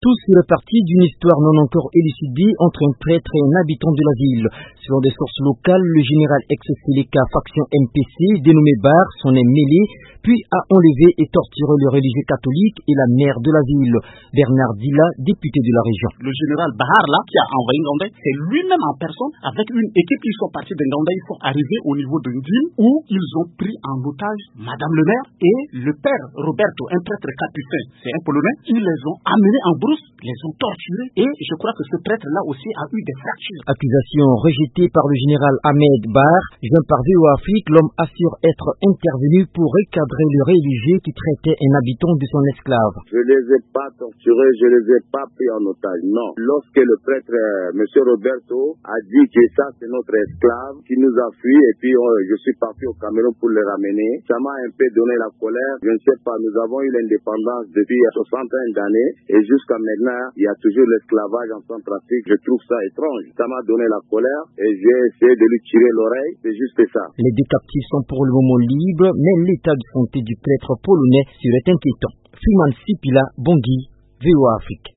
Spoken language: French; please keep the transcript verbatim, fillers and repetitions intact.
Tous repartis d'une histoire non encore élucidée entre un prêtre et un habitant de la ville. Selon des sources locales, le général ex-Séléka faction M P C, dénommé Bar, s'en est mêlé, puis a enlevé et torturé le religieux catholique et la maire de la ville, Bernard Dila, député de la région. Le général Bahar, là, qui a envahi Ngandé, c'est lui-même en personne, avec une équipe, ils sont partis de Ngandé, ils sont arrivés au niveau de Ndine, où ils ont pris en otage Madame le maire et le père Roberto, un prêtre capucin, c'est un Polonais, ils les ont amenés en brousse, les ont torturés, et je crois que ce prêtre-là aussi a eu des fractures. Accusation rejetée par le général Ahmed Bar, joint par V O Afrique, l'homme assure être intervenu pour recadrer le religieux qui traitait un habitant de son esclave. Je ne les ai pas torturés, je ne les ai pas pris en otage, non. Lorsque le prêtre, euh, M. Roberto, a dit que ça c'est notre esclave qui nous a fui, et puis euh, je suis parti au Cameroun pour le ramener, ça m'a un peu donné la colère. Je ne sais pas, nous avons eu l'indépendance depuis soixante d'années, et jusqu'à maintenant, il y a toujours l'esclavage en Centrafrique. Je trouve ça étrange. Ça m'a donné la colère et j'ai essayé de lui tirer l'oreille. C'est juste ça. Les deux captifs sont pour le moment libres, mais l'état de santé du prêtre polonais serait inquiétant. Freeman Sipila, Bangui, V O Afrique.